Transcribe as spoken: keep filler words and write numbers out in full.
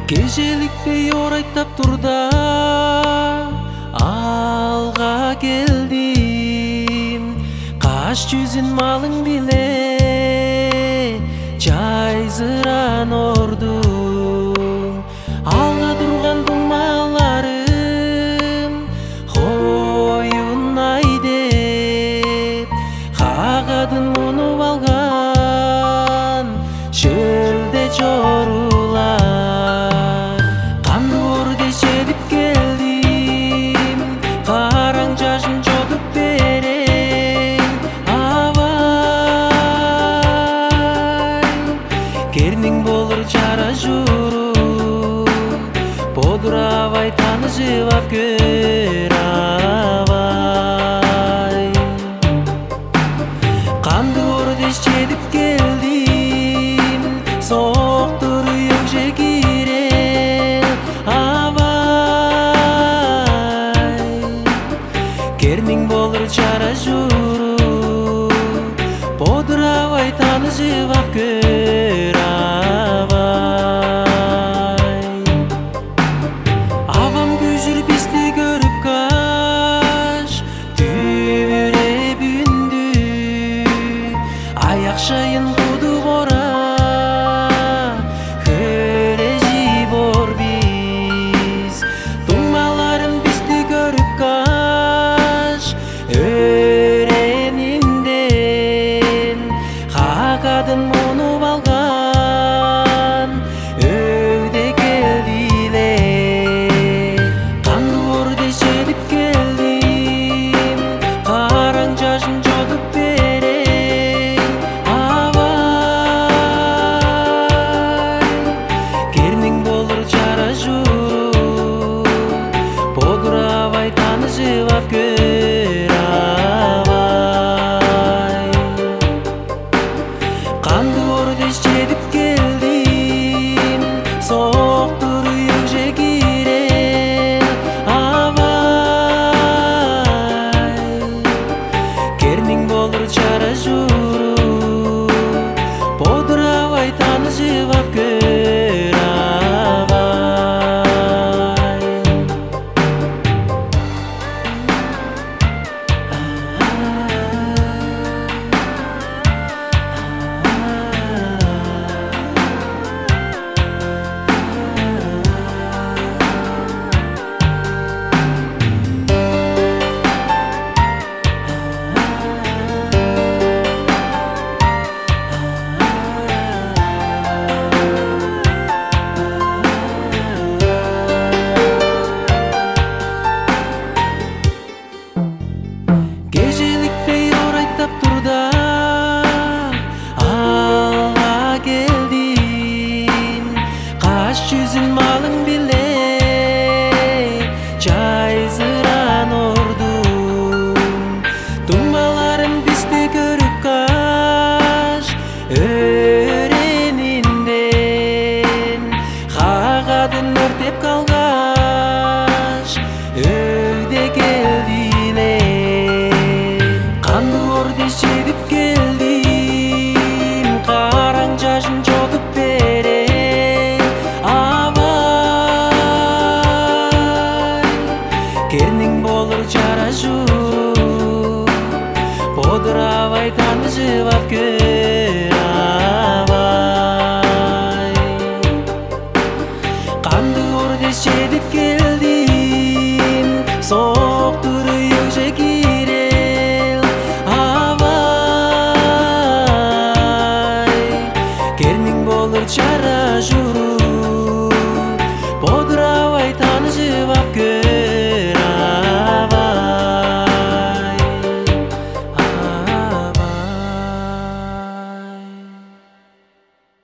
Кежеликпей орайтап турда алга келдим. Каш жүзүн малың биле жайзыран ордуң. Алга турган думаларым коюнай деп кагадын унуп алган чөлдө жорулар. Канды орде жетип келдим, караң жашын жотуп берең абай. Керниң болур жара журу, бодурабай таныжыбап көр абай. Канды орде жетип келдим, соктур үйөңжө кире абай. Керниң болур жара журу, бодурабай таныжыбап көр абай. Абам күжүр бизди көрүп каш түбүрөп үндү. Аяк шайын куду бора хөрө жибор биз. Думаларым бизди көрүп каш өренинден кагадын мунуп алган өйдө келдиле. Канды орде жетип келдим, караң жашын жотуп берең абай. Керниң болур жара журу, бодурабай таныжыбап көр абай. Канды орде жетип келдим, соктур үйөңжө кире абай. Керниң болур жара журу, бодурабай таныжыбап көр абай. Кежеликпей орайтап турда алга келдим. Каш жүзүн малың биле жайзыран ордуң. Думаларым бизди көрүп каш өренинден кагадын өртеп калгаш өйдө келдиле. Канды орде жетип келдим, караң жашын жотуп берең абай. Керниң болур жара журу, бодурабай таныжыбап көр абай. Канды орде жетип келдим, соктур үйөңжө кире абай. Керниң болур жара журу,